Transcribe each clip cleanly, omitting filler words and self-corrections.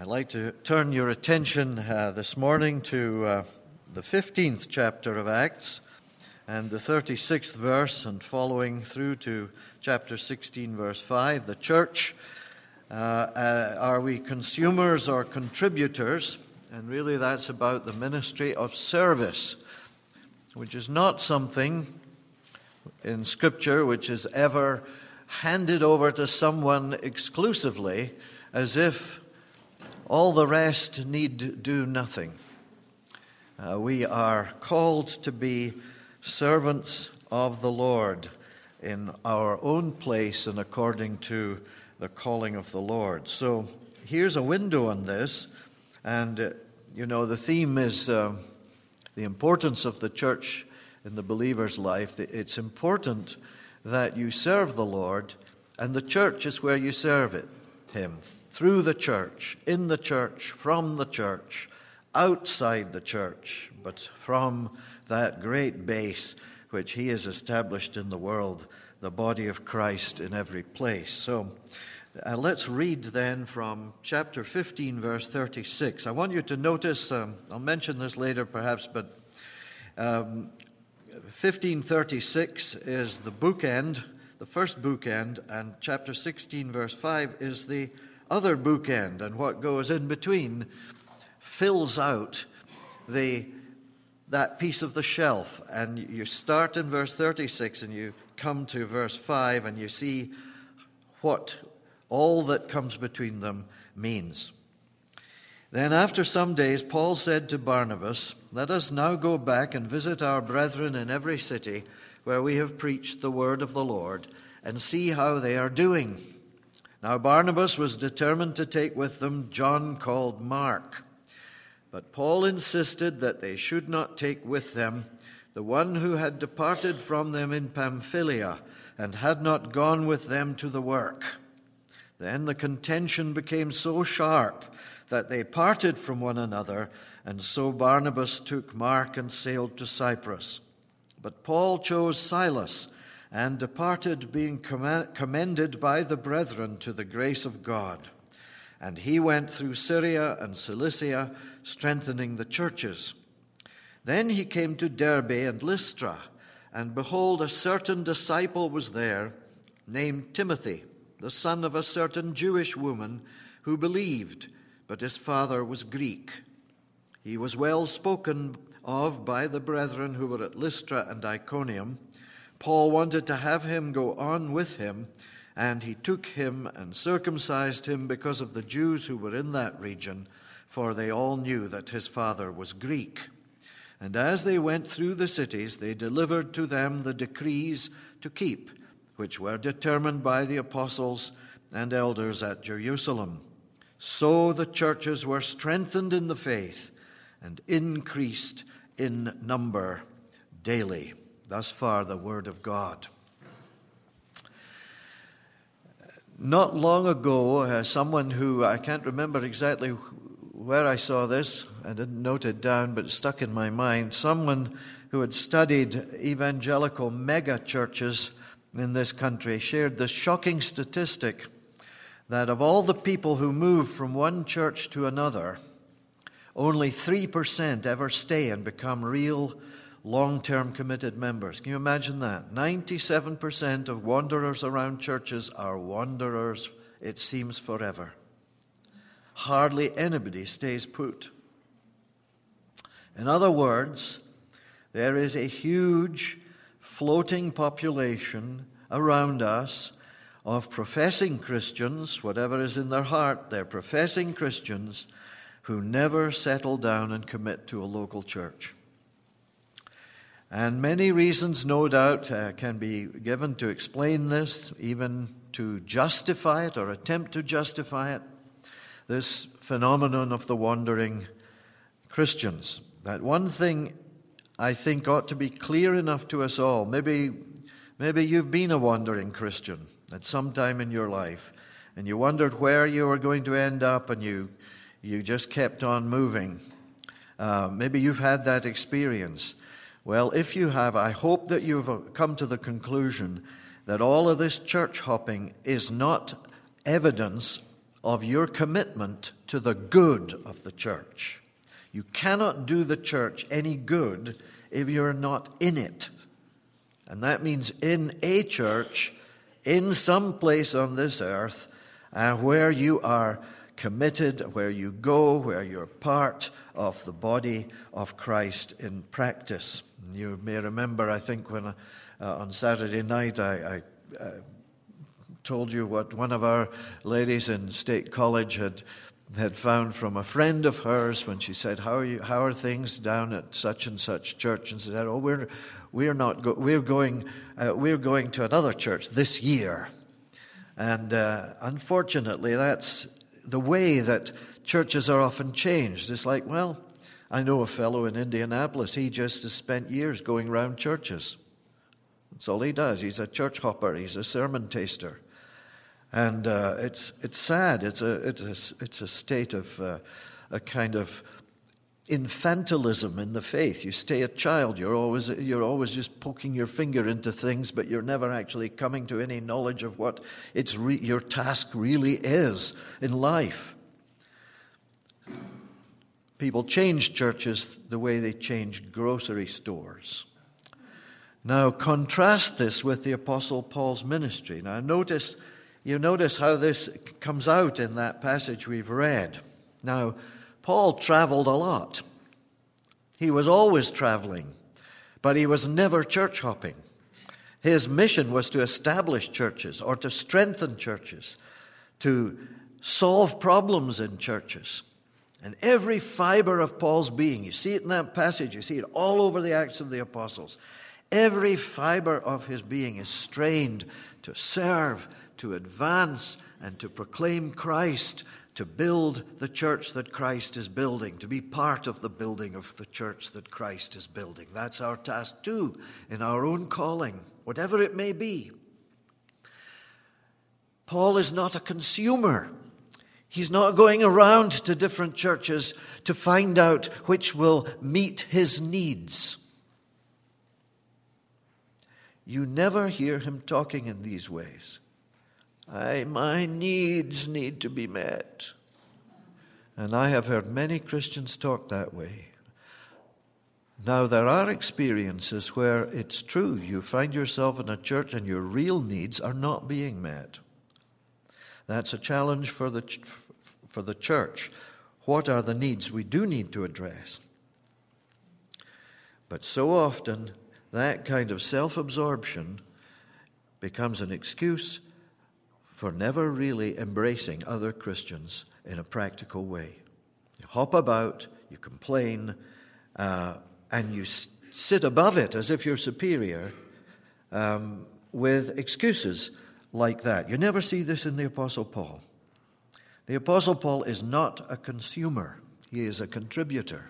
I'd like to turn your attention this morning to the 15th chapter of Acts and the 36th verse and following through to chapter 16, verse 5. The church, are we consumers or contributors? And really that's about the ministry of service, which is not something in Scripture which is ever handed over to someone exclusively as if all the rest need do nothing. We are called to be servants of the Lord in our own place and according to the calling of the Lord. So here's a window on this, and the theme is the importance of the church in the believer's life. It's important that you serve the Lord, and the church is where you serve Him. Through the church, in the church, from the church, outside the church, but from that great base which He has established in the world, the body of Christ in every place. So let's read then from chapter 15, verse 36. I want you to notice, I'll mention this later perhaps, but 1536 is the bookend, the first bookend, and chapter 16, verse 5 is the other bookend, and what goes in between fills out that piece of the shelf. And you start in verse 36 and you come to verse 5 and you see what all that comes between them means. Then after some days Paul said to Barnabas, "Let us now go back and visit our brethren in every city where we have preached the word of the Lord, and see how they are doing." Now Barnabas was determined to take with them John called Mark. But Paul insisted that they should not take with them the one who had departed from them in Pamphylia and had not gone with them to the work. Then the contention became so sharp that they parted from one another, and so Barnabas took Mark and sailed to Cyprus. But Paul chose Silas and departed, being commended by the brethren to the grace of God. And he went through Syria and Cilicia, strengthening the churches. Then he came to Derbe and Lystra, and behold, a certain disciple was there, named Timothy, the son of a certain Jewish woman who believed, but his father was Greek. He was well spoken of by the brethren who were at Lystra and Iconium. Paul wanted to have him go on with him, and he took him and circumcised him because of the Jews who were in that region, for they all knew that his father was Greek. And as they went through the cities, they delivered to them the decrees to keep, which were determined by the apostles and elders at Jerusalem. So the churches were strengthened in the faith and increased in number daily. Thus far, the word of God. Not long ago, someone who, I can't remember exactly where I saw this, I didn't note it down, but it stuck in my mind, someone who had studied evangelical mega churches in this country shared the shocking statistic that of all the people who move from one church to another, only 3% ever stay and become real long-term committed members. Can you imagine that? 97% of wanderers around churches are wanderers, it seems, forever. Hardly anybody stays put. In other words, there is a huge floating population around us of professing Christians, whatever is in their heart, they're professing Christians who never settle down and commit to a local church. And many reasons, no doubt, can be given to explain this, even to justify it or attempt to justify it, this phenomenon of the wandering Christians. That one thing I think ought to be clear enough to us all. Maybe you've been a wandering Christian at some time in your life, and you wondered where you were going to end up, and you just kept on moving. Maybe you've had that experience. Well, if you have, I hope that you've come to the conclusion that all of this church hopping is not evidence of your commitment to the good of the church. You cannot do the church any good if you're not in it. And that means in a church, in some place on this earth, where you are committed, where you go, where you're part of the body of Christ in practice. You may remember, I think, when on Saturday night I told you what one of our ladies in State College had found from a friend of hers when she said, "How are things down at such and such church?" And she said, "Oh, we're going to another church this year." And unfortunately, that's the way that churches are often changed. It's like, well, I know a fellow in Indianapolis. He just has spent years going around churches. That's all he does. He's a church hopper. He's a sermon taster. And it's sad. It's a state of a kind of infantilism in the faith. You stay a child. You're always just poking your finger into things, but you're never actually coming to any knowledge of what your task really is in life. People change churches the way they change grocery stores. Now contrast this with the Apostle Paul's ministry. Now you notice how this comes out in that passage we've read. Now, Paul traveled a lot. He was always traveling, but he was never church hopping. His mission was to establish churches or to strengthen churches, to solve problems in churches. And every fiber of Paul's being, you see it in that passage, you see it all over the Acts of the Apostles. Every fiber of his being is strained to serve, to advance, and to proclaim Christ, to build the church that Christ is building, to be part of the building of the church that Christ is building. That's our task too, in our own calling, whatever it may be. Paul is not a consumer. He's not going around to different churches to find out which will meet his needs. You never hear him talking in these ways. My needs need to be met. And I have heard many Christians talk that way. Now, there are experiences where it's true. You find yourself in a church and your real needs are not being met. That's a challenge for the church. What are the needs we do need to address? But so often, that kind of self-absorption becomes an excuse for never really embracing other Christians in a practical way. You hop about, you complain, and you sit above it as if you're superior with excuses like that. You never see this in the Apostle Paul. The Apostle Paul is not a consumer. He is a contributor.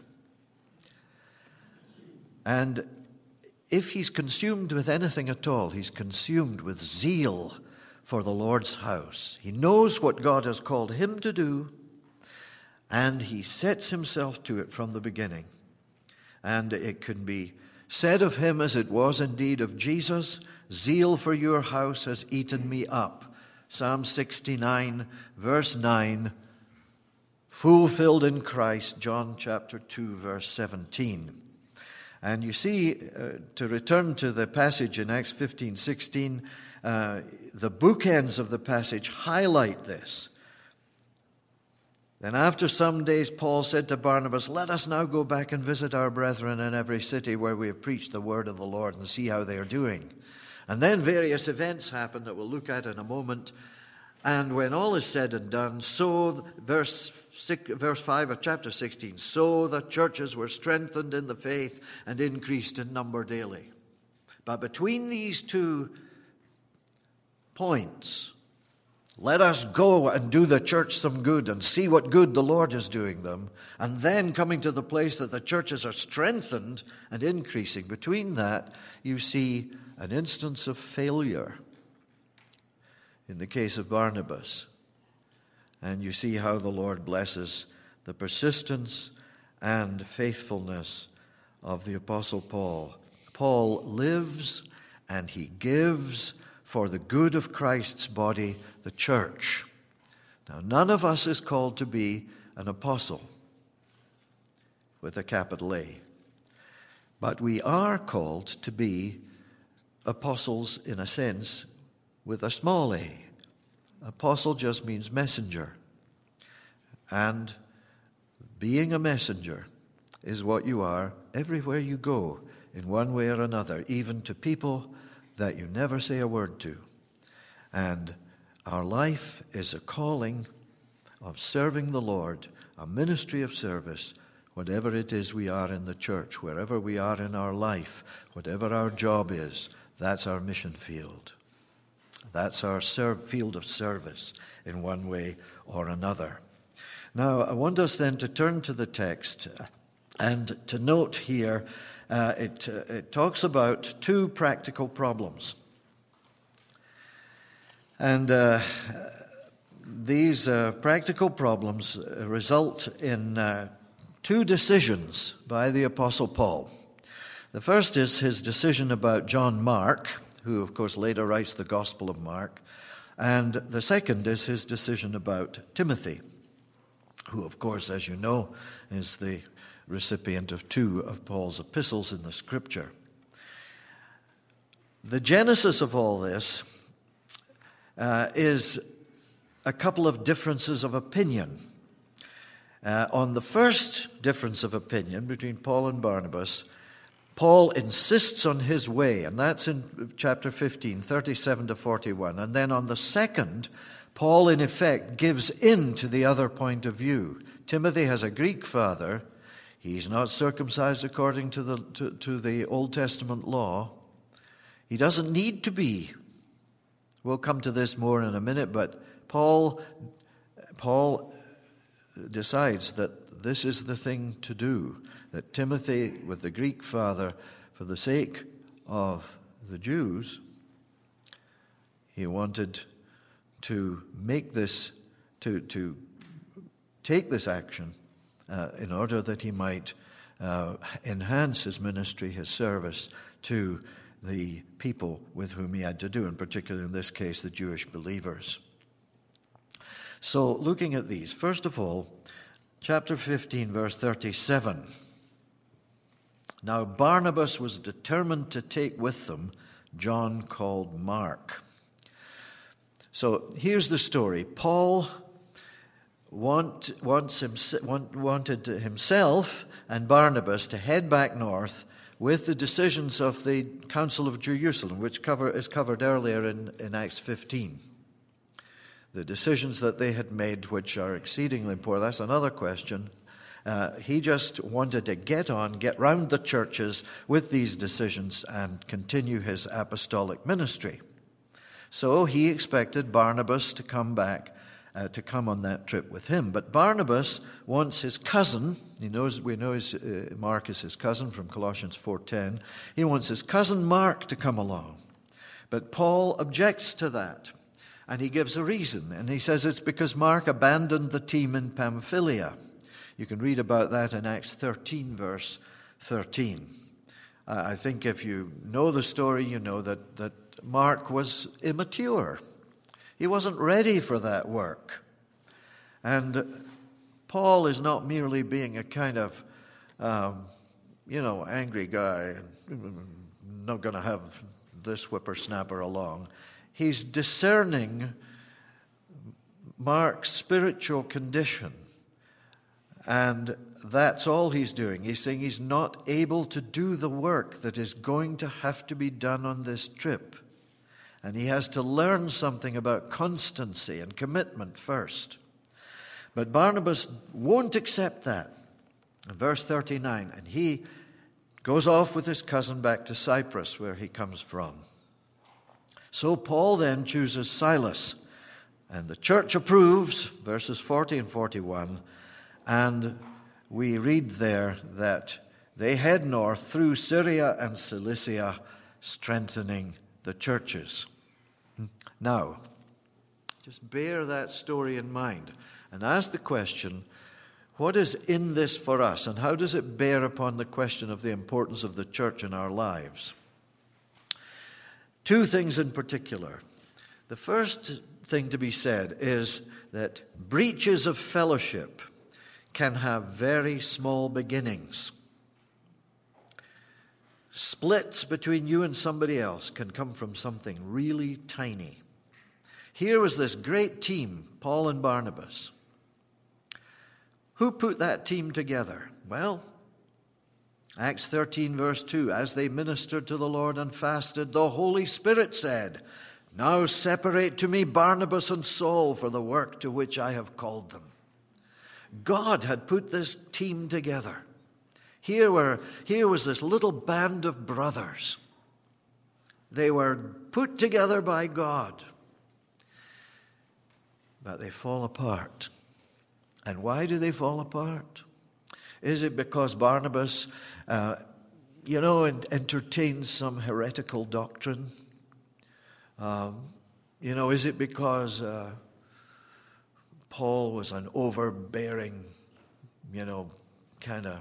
And if he's consumed with anything at all, he's consumed with zeal for the Lord's house. He knows what God has called him to do, and he sets himself to it from the beginning. And it can be said of him as it was indeed of Jesus, "Zeal for your house has eaten me up." Psalm 69, verse 9, fulfilled in Christ, John chapter 2, verse 17. And you see, to return to the passage in Acts 15:16, the bookends of the passage highlight this. Then after some days, Paul said to Barnabas, "Let us now go back and visit our brethren in every city where we have preached the word of the Lord and see how they are doing." And then various events happen that we'll look at in a moment. And when all is said and done, so, verse 5 of chapter 16, so the churches were strengthened in the faith and increased in number daily. But between these two points, let us go and do the church some good and see what good the Lord is doing them. And then coming to the place that the churches are strengthened and increasing. Between that, you see an instance of failure in the case of Barnabas. And you see how the Lord blesses the persistence and faithfulness of the Apostle Paul. Paul lives and he gives for the good of Christ's body, the church. Now, none of us is called to be an apostle with a capital A. But we are called to be apostles in a sense with a small a. Apostle just means messenger. And being a messenger is what you are everywhere you go, in one way or another, even to people that you never say a word to. And our life is a calling of serving the Lord, a ministry of service, whatever it is we are in the church, wherever we are in our life, whatever our job is, that's our mission field. That's our field of service in one way or another. Now, I want us then to turn to the text and to note here, it talks about two practical problems. And these practical problems result in two decisions by the Apostle Paul. The first is his decision about John Mark, who of course later writes the Gospel of Mark. And the second is his decision about Timothy, who of course, as you know, is the recipient of two of Paul's epistles in the Scripture. The genesis of all this is a couple of differences of opinion. On the first difference of opinion between Paul and Barnabas, Paul insists on his way, and that's in chapter 15, 37 to 41. And then on the second, Paul, in effect, gives in to the other point of view. Timothy has a Greek father. He's not circumcised according to the Old Testament law. He doesn't need to be. We'll come to this more in a minute, but Paul decides that this is the thing to do, that Timothy, with the Greek father, for the sake of the Jews, he wanted to make this, to take this action in order that he might enhance his ministry, his service to the people with whom he had to do, in particular in this case the Jewish believers. So looking at these, first of all, chapter 15, verse 37. Now Barnabas was determined to take with them John called Mark. So here's the story. Paul wanted himself and Barnabas to head back north with the decisions of the Council of Jerusalem, which is covered earlier in Acts 15. The decisions that they had made, which are exceedingly important, that's another question. He just wanted to get round the churches with these decisions and continue his apostolic ministry. So he expected Barnabas to come back, to come on that trip with him. But Barnabas wants his cousin. We know Mark is his cousin from Colossians 4:10. He wants his cousin Mark to come along. But Paul objects to that. And he gives a reason. And he says it's because Mark abandoned the team in Pamphylia. You can read about that in Acts 13, verse 13. I think if you know the story, you know that Mark was immature. He wasn't ready for that work. And Paul is not merely being a kind of, angry guy, not going to have this whippersnapper along. He's discerning Mark's spiritual condition. And that's all he's doing. He's saying he's not able to do the work that is going to have to be done on this trip. And he has to learn something about constancy and commitment first. But Barnabas won't accept that. In verse 39, and he goes off with his cousin back to Cyprus, where he comes from. So Paul then chooses Silas, and the church approves, verses 40 and 41, and we read there that they head north through Syria and Cilicia, strengthening the churches. Now, just bear that story in mind and ask the question, what is in this for us, and how does it bear upon the question of the importance of the church in our lives? Two things in particular. The first thing to be said is that breaches of fellowship can have very small beginnings. Splits between you and somebody else can come from something really tiny. Here was this great team, Paul and Barnabas. Who put that team together? Well, Acts 13, verse 2, as they ministered to the Lord and fasted, the Holy Spirit said, "Now separate to me Barnabas and Saul for the work to which I have called them." God had put this team together. Here was this little band of brothers. They were put together by God. But they fall apart. And why do they fall apart? Is it because Barnabas, entertains some heretical doctrine? Is it because Paul was an overbearing, kind of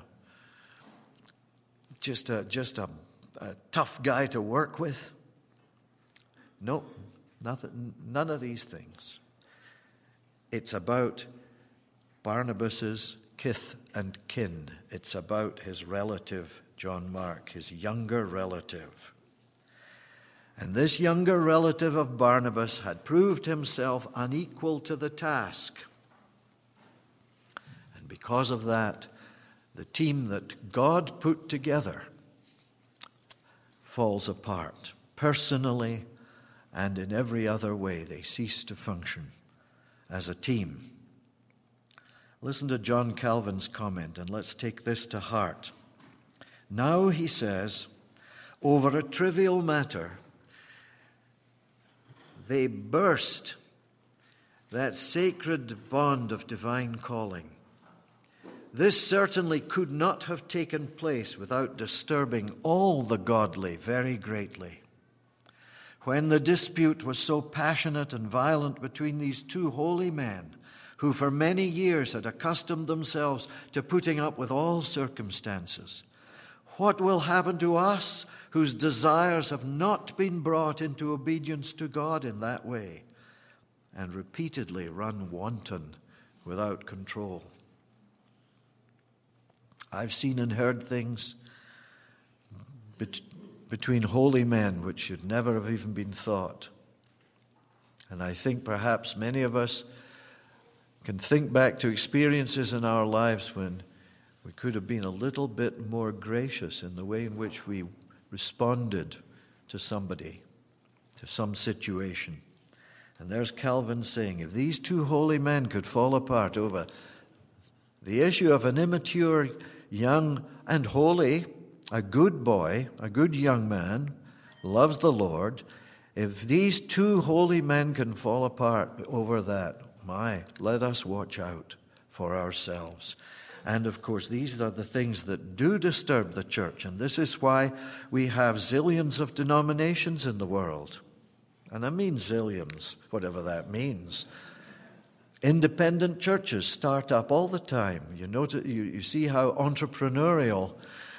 just a tough guy to work with? No, none of these things. It's about Barnabas's kith and kin. It's about his relative, John Mark, his younger relative. And this younger relative of Barnabas had proved himself unequal to the task. And because of that, the team that God put together falls apart. Personally and in every other way, they cease to function as a team. Listen to John Calvin's comment, and let's take this to heart. Now, he says, over a trivial matter, they burst that sacred bond of divine calling. This certainly could not have taken place without disturbing all the godly very greatly. When the dispute was so passionate and violent between these two holy men, who for many years had accustomed themselves to putting up with all circumstances, what will happen to us whose desires have not been brought into obedience to God in that way and repeatedly run wanton without control? I've seen and heard things between holy men which should never have even been thought. And I think perhaps many of us can think back to experiences in our lives when we could have been a little bit more gracious in the way in which we responded to somebody, to some situation. And there's Calvin saying, if these two holy men could fall apart over the issue of an immature, young and holy, a good boy, a good young man, loves the Lord, if these two holy men can fall apart over that, let us watch out for ourselves. And of course, these are the things that do disturb the church. And this is why we have zillions of denominations in the world. And I mean zillions, whatever that means. Independent churches start up all the time. You see how entrepreneurial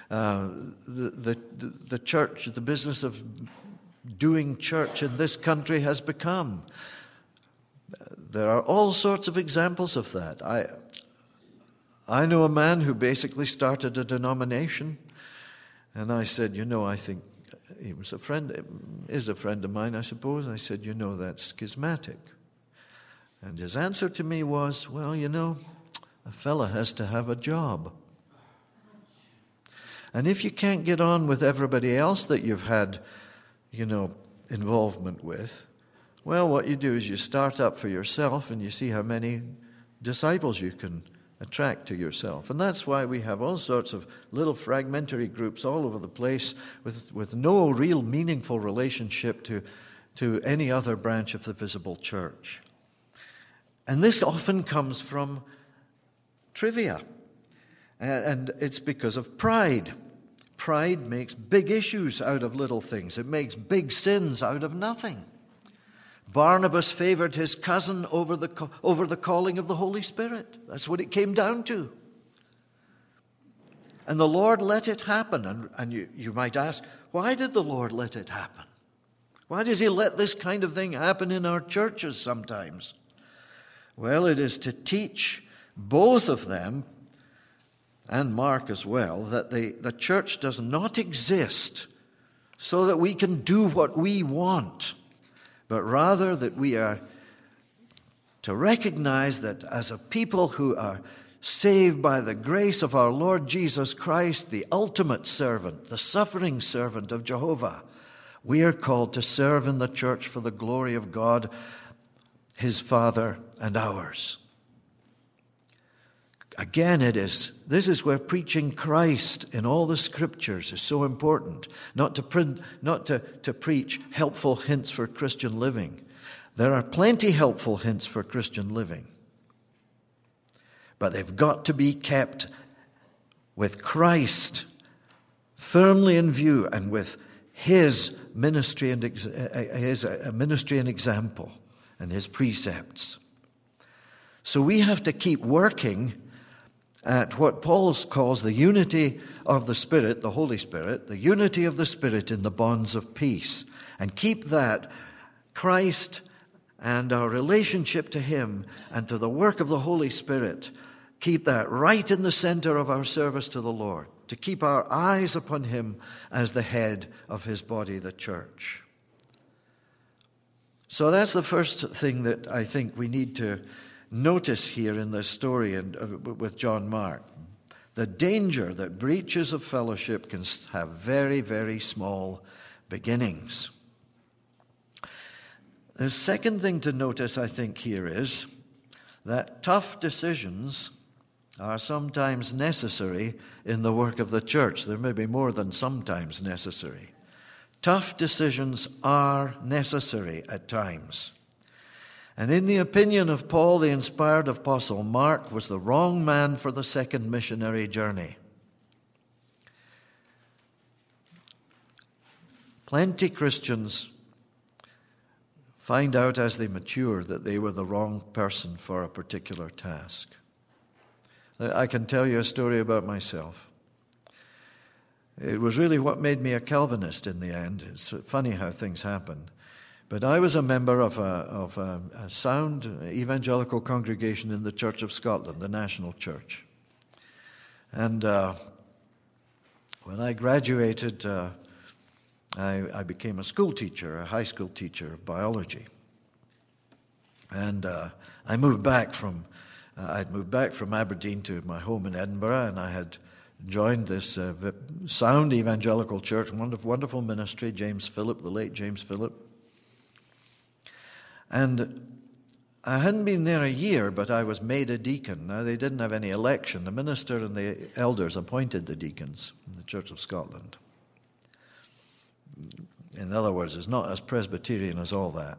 the church, the business of doing church in this country has become. There are all sorts of examples of that. I know a man who basically started a denomination, and I said, I think he was is a friend of mine, I suppose. I said, that's schismatic. And his answer to me was, well, a fella has to have a job. And if you can't get on with everybody else that you've had, involvement with, well, what you do is you start up for yourself and you see how many disciples you can attract to yourself. And that's why we have all sorts of little fragmentary groups all over the place with no real meaningful relationship to any other branch of the visible church. And this often comes from trivia. And it's because of pride. Pride makes big issues out of little things. It makes big sins out of nothing. Barnabas favored his cousin over the calling of the Holy Spirit. That's what it came down to. And the Lord let it happen. And you might ask, why did the Lord let it happen? Why does he let this kind of thing happen in our churches sometimes? Well, it is to teach both of them, and Mark as well, that the church does not exist so that we can do what we want, but rather that we are to recognize that as a people who are saved by the grace of our Lord Jesus Christ, the ultimate servant, the suffering servant of Jehovah, we are called to serve in the church for the glory of God, his Father, and ours. Again, this is where preaching Christ in all the Scriptures is so important. Not to preach helpful hints for Christian living. There are plenty helpful hints for Christian living. But they've got to be kept with Christ firmly in view and with his ministry and example and his precepts. So we have to keep working at what Paul calls the unity of the Spirit, the Holy Spirit, the unity of the Spirit in the bonds of peace. And keep that, Christ and our relationship to him and to the work of the Holy Spirit, keep that right in the center of our service to the Lord, to keep our eyes upon him as the head of his body, the church. So that's the first thing that I think we need to notice here in this story and with John Mark. The danger that breaches of fellowship can have very, very small beginnings. The second thing to notice, I think, here is that tough decisions are sometimes necessary in the work of the church. There may be more than sometimes necessary. Tough decisions are necessary at times. And in the opinion of Paul, the inspired apostle, Mark was the wrong man for the second missionary journey. Plenty Christians find out as they mature that they were the wrong person for a particular task. I can tell you a story about myself. It was really what made me a Calvinist in the end. It's funny how things happen. But I was a member of a sound evangelical congregation in the Church of Scotland, the National Church. And when I graduated, I became a school teacher, a high school teacher of biology. And I'd moved back from Aberdeen to my home in Edinburgh, and I had joined this sound evangelical church, wonderful ministry, James Phillip, the late James Phillip. And I hadn't been there a year, but I was made a deacon. Now, they didn't have any election. The minister and the elders appointed the deacons in the Church of Scotland. In other words, it's not as Presbyterian as all that.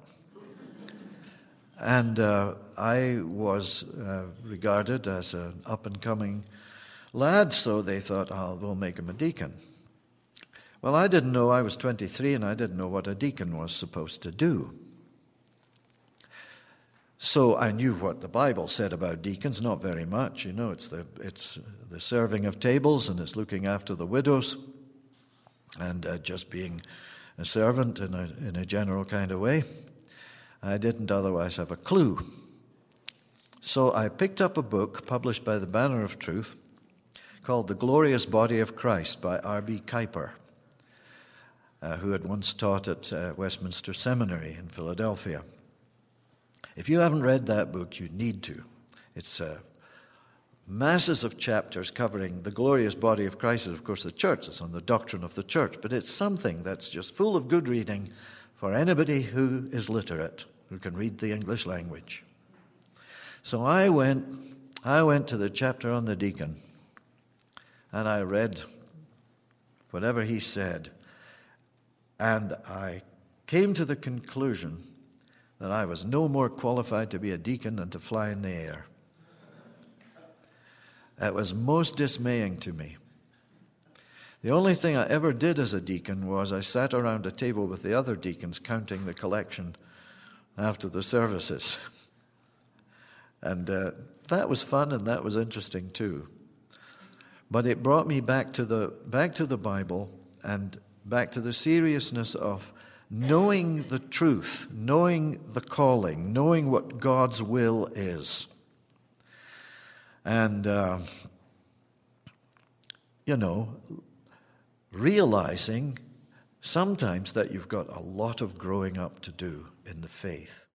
And I was regarded as an up-and-coming lad, so they thought, we'll make him a deacon. Well, I didn't know. I was 23, and I didn't know what a deacon was supposed to do. So I knew what the Bible said about deacons, not very much. You know, it's the serving of tables, and it's looking after the widows, and just being a servant in a general kind of way. I didn't otherwise have a clue. So I picked up a book published by the Banner of Truth called The Glorious Body of Christ by R.B. Kuyper, who had once taught at Westminster Seminary in Philadelphia. If you haven't read that book, you need to. It's masses of chapters covering the glorious body of Christ. And of course, the church is on the doctrine of the church, but it's something that's just full of good reading for anybody who is literate, who can read the English language. So I went to the chapter on the deacon, and I read whatever he said, and I came to the conclusion that I was no more qualified to be a deacon than to fly in the air. It was most dismaying to me. The only thing I ever did as a deacon was I sat around a table with the other deacons counting the collection after the services. And that was fun, and that was interesting too. But it brought me back to the Bible and back to the seriousness of knowing the truth, knowing the calling, knowing what God's will is. And, realizing sometimes that you've got a lot of growing up to do in the faith.